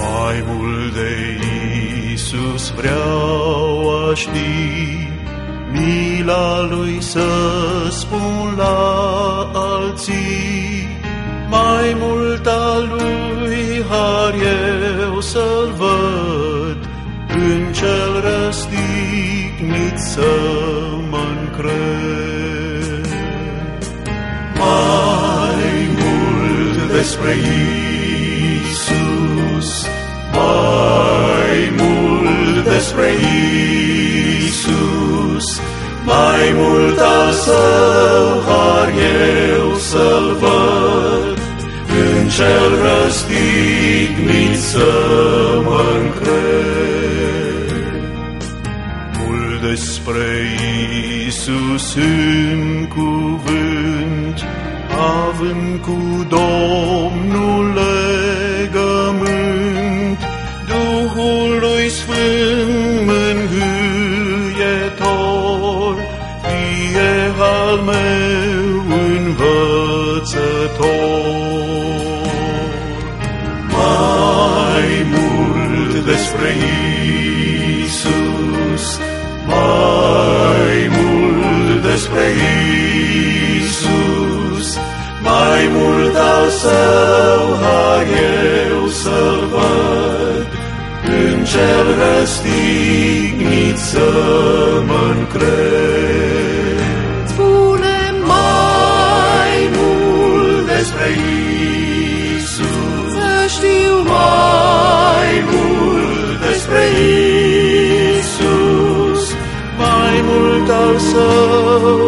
Mai mult de Iisus vreau a ști, mila Lui să spun la alții, mai mult a Lui har eu să-L văd, în Cel răstignit să mă-ncred. Mai mult despre Iisus, mai mult despre Iisus, mai mult al Său har eu să-L văd, în Cel răstignit să mă-ncred. Mult despre Iisus în cuvânt, având cu Domnul legământ, Duhul lui Sfânt mângâietor, fie al meu învățător. Mai mult despre Iisus, mai mult despre Iisus, mai mult al Său har eu să-L văd, în Cel răstignit să mă-ncred. Spune mai mult Despre Iisus, să știu mai mult despre Iisus, mai mult al Său